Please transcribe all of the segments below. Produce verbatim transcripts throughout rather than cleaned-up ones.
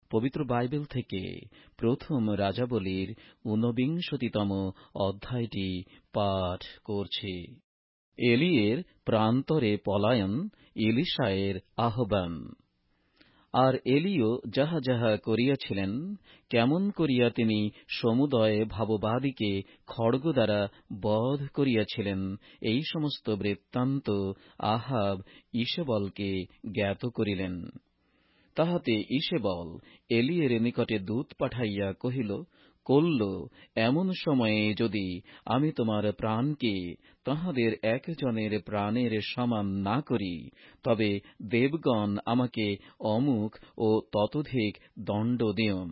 পবিত্র বাইবেল থেকে প্রথম রাজাবলীর ঊনবিংশতিতম অধ্যায়টি পাঠ করছি। এলিয়ের প্রান্তরে পলায়ন, এলিশায়ের আহ্বান। আর এলিও যাহা যাহা করিয়াছিলেন, কেমন করিয়া তিনি সমুদয় ভাববাদীকে খড়গ দ্বারা বধ করিয়াছিলেন, এই সমস্ত বৃত্তান্ত আহাব ইসেবলকে জ্ঞাত করিলেন। তাহাতে ইসেবল এলিয়ের নিকটে দূত পাঠাইয়া কহিল, কল্য এমন সময়ে যদি আমি তোমার প্রাণকে তাহাদের একজনের প্রাণের সমান না করি, তবে দেবগণ আমাকে অমুক ও ততোধিক দণ্ড দিয়ন।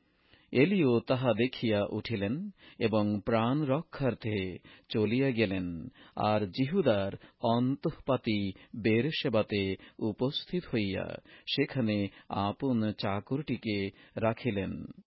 এলিও তাহা দেখিয়া উঠিলেন এবং প্রাণ রক্ষার্থে চলিয়া গেলেন, আর জিহুদার অন্তঃপাতি বেরশেবাতে উপস্থিত হইয়া সেখানে আপন চাকরটিকে রাখিলেন।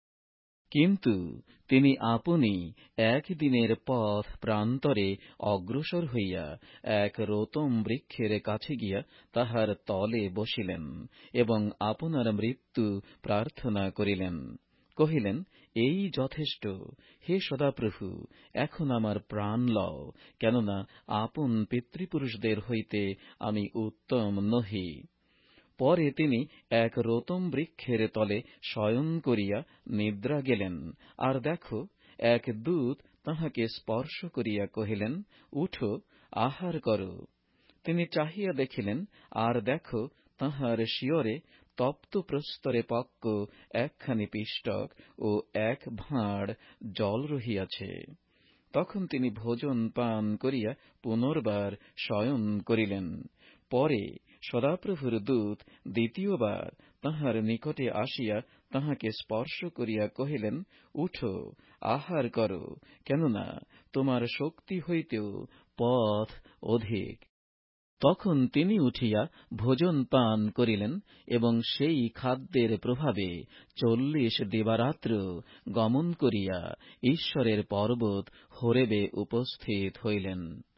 কিন্তু তিনি আপনি একদিনের পথ প্রান্তরে অগ্রসর হইয়া এক রোতম বৃক্ষের কাছে গিয়া তাহার তলে বসিলেন এবং আপনার মৃত্যু প্রার্থনা করিলেন। কহিলেন, এই যথেষ্ট, হে সদাপ্রভু, এখন আমার প্রাণ লও, কেননা আপন পিতৃপুরুষদের হইতে আমি উত্তম নহি। পরে তিনি এক রোতম বৃক্ষের তলে শয়ন করিয়া নিদ্রা গেলেন, আর দেখো, এক দূত তাহাকে স্পর্শ করিয়া কহিলেন, উঠো, আহার করো। তিনি চাহিয়া দেখিলেন, আর দেখো, তাহার শিয়রে তপ্ত প্রস্তরে পক্ক একখানি পিষ্টক ও এক ভাঁড় জল রহিয়াছে। তখন তিনি ভোজন পান করিয়া পুনর্বার শয়ন করিলেন। পরে সদাপ্রভুর দূত দ্বিতীয়বার তাহার নিকটে আসিয়া তাহাকে স্পর্শ করিয়া কহিলেন, উঠো, আহার করো, কেননা তোমার শক্তি হইতেও পথ অধিক। তখন তিনি উঠিয়া ভোজন পান করিলেন এবং সেই খাদ্যের প্রভাবে চল্লিশ দিবারাত্র গমন করিয়া ঈশ্বরের পর্বত হোরেবে উপস্থিত হইলেন।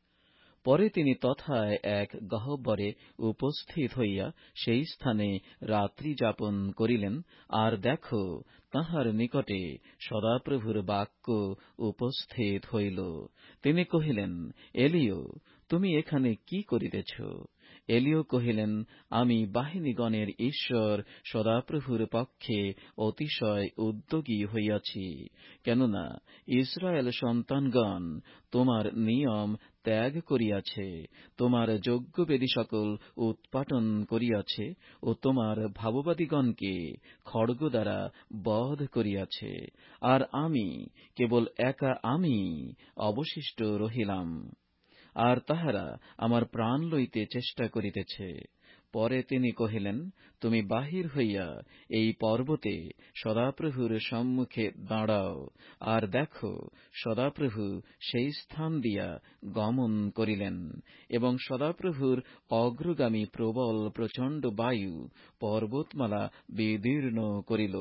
পরে তিনি তথায় এক গহ্বরে উপস্থিত হইয়া সেই স্থানে রাত্রি যাপন করিলেন, আর দেখো, তাহার নিকটে সদাপ্রভুর বাক্য উপস্থিত হইল। তিনি কহিলেন, এলিও, তুমি এখানে কি করিতেছ? এলিও কহিলেন, আমি বাহিনীগণের ঈশ্বর সদাপ্রভুর পক্ষে অতিশয় উদ্যোগী হইয়াছি, কেননা ইসরায়েল সন্তানগণ তোমার নিয়ম ত্যাগ করিয়াছে, তোমার যজ্ঞবেদী সকল উৎপাটন করিয়াছে ও তোমার ভাববাদীগণকে খড়গ দ্বারা বধ করিয়াছে, আর আমি, কেবল একা আমি অবশিষ্ট রহিলাম, আর তাহারা আমার প্রাণ লইতে চেষ্টা করিতেছে। পরে তিনি কহিলেন, তুমি বাহির হইয়া এই পর্বতে সদাপ্রভুর সম্মুখে দাঁড়াও, আর দেখো, সদাপ্রভু সেই স্থান দিয়া গমন করিলেন এবং সদাপ্রভুর অগ্রগামী প্রবল প্রচণ্ড বায়ু পর্বতমালা বিদীর্ণ করিল।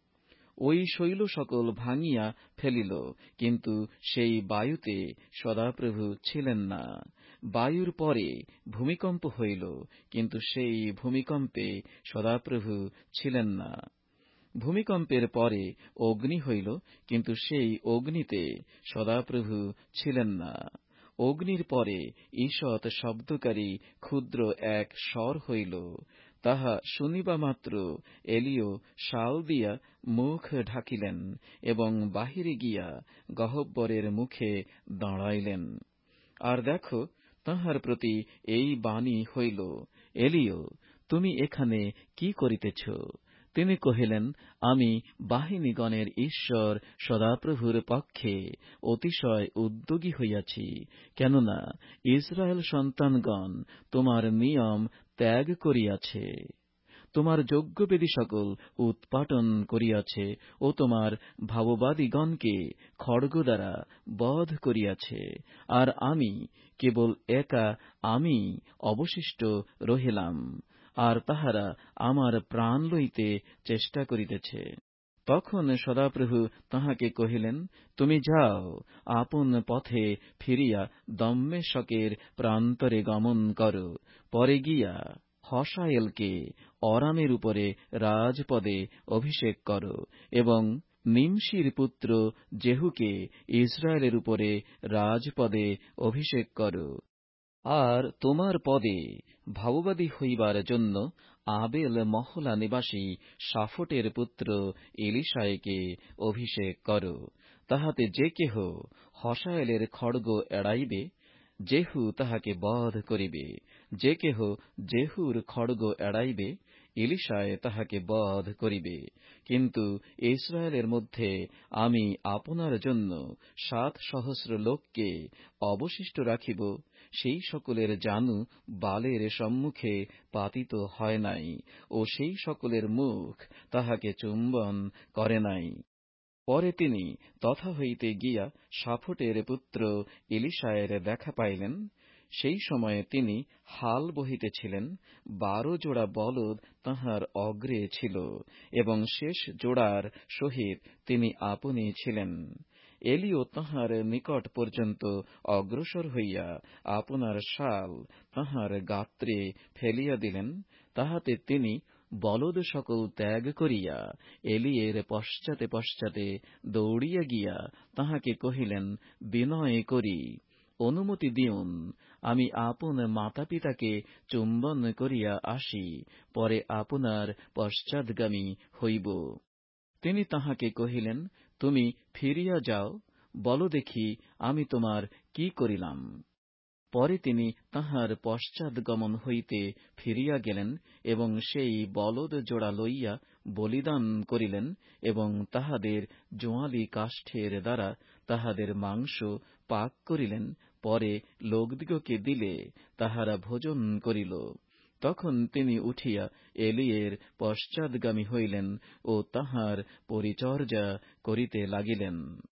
ওই শৈল সকল ভাঙিয়া ফেলিল, কিন্তু সেই বায়ুতে সদাপ্রভু ছিলেন না। বায়ুর পরে ভূমিকম্প হইল, কিন্তু সেই ভূমিকম্পে সদাপ্রভু ছিলেন না। ভূমিকম্পের পরে অগ্নি হইল, কিন্তু সেই অগ্নিতে সদাপ্রভু ছিলেন না। অগ্নির পরে ঈষৎ শব্দকারী ক্ষুদ্র এক স্বর হইল। তাহা শুনিবা মাত্র এলিও শাল দিয়া মুখ ঢাকিলেন এবং বাহিরে গিয়া গহ্বরের মুখে দাঁড়াইলেন। আর দেখো, তাহার প্রতি এই বাণী হইল, এলিও, তুমি এখানে কি করিতেছ? তিনি কহিলেন, আমি বাহিনীগণের ঈশ্বর সদাপ্রভুর পক্ষে অতিশয় উদ্যোগী হইয়াছি, কেননা ইসরায়েল সন্তানগণ তোমার নিয়ম ত্যাগ করিয়াছে, তোমার যজ্ঞবেদী সকল উৎপাটন করিয়াছে ও তোমার ভাববাদীগণকে খড়গ দ্বারা বধ করিয়াছে, আর আমি, কেবল একা আমি অবশিষ্ট রহিলাম, আর তাহারা আমার প্রাণ লইতে চেষ্টা করিতেছে। তখন সদাপ্রভু তাহাকে কহিলেন, তুমি যাও, আপন পথে ফিরিয়া দম্মেশকের প্রান্তরে গমন কর। পরে গিয়া হসায়েলকে অরামের উপরে রাজপদে অভিষেক করো, এবং নিমশির পুত্র জেহুকে ইসরায়েলের উপরে রাজপদে অভিষেক করো। আর তোমার পদে ভাববাদী হইবার জন্য আবেল মহলা নিবাসী সাফটের পুত্র এলিশায়কে অভিষেক করো। তাহাতে যে কেহ হসায়েলের খড়গ এড়াইবে, জেহু তাহাকে বধ করিবে। যে কেহ জেহুর খড়গ এড়াইবে, এলিশায় তাহাকে বধ করিবে। কিন্তু ইসরায়েলের মধ্যে আমি আপনার জন্য সাত সহস্র লোককে অবশিষ্ট রাখিব, সেই সকলের জানু বালের সম্মুখে পাতিত হয় নাই, ও সেই সকলের মুখ তাহাকে চুম্বন করে নাই। পরে তিনি তথা হইতে গিয়া সাফটের পুত্র এলিশায়ের দেখা পাইলেন। সেই সময়ে তিনি হাল বহিতেছিলেন, বারো জোড়া বলদ তাঁহার অগ্রে ছিল, এবং শেষ জোড়ার সহিত তিনি আপনি ছিলেন। এলিও তাঁহার নিকট পর্যন্ত অগ্রসর হইয়া আপনার শাল তাঁহার গাত্রে ফেলিয়া দিলেন। তাহাতে তিনি বলদ সকল ত্যাগ করিয়া এলিয়ের পশ্চাতে পশ্চাতে দৌড়িয়া গিয়া তাহাকে কহিলেন, বিনয় করি অনুমতি দিউন, আমি আপন মাতা পিতাকে চুম্বন করিয়া আসি, পরে আপনার পশ্চাৎগামী হইব। তিনি তাহাকে কহিলেন, তুমি ফিরিয়া যাও, বলো দেখি আমি তোমার কি করিলাম। পরে তিনি তাঁহার পশ্চাৎগমন হইতে ফিরিয়া গেলেন, এবং সেই বলদ জোড়া লইয়া বলিদান করিলেন, এবং তাহাদের জোয়ালি কাষ্ঠের দ্বারা তাহাদের মাংস পাক করিলেন। পরে লোকদিগকে দিলে তাহারা ভোজন করিল। তখন তিনি উঠিয়া এলিয়ের পশ্চাৎগামী হইলেন ও তাঁহার পরিচর্যা করিতে লাগিলেন।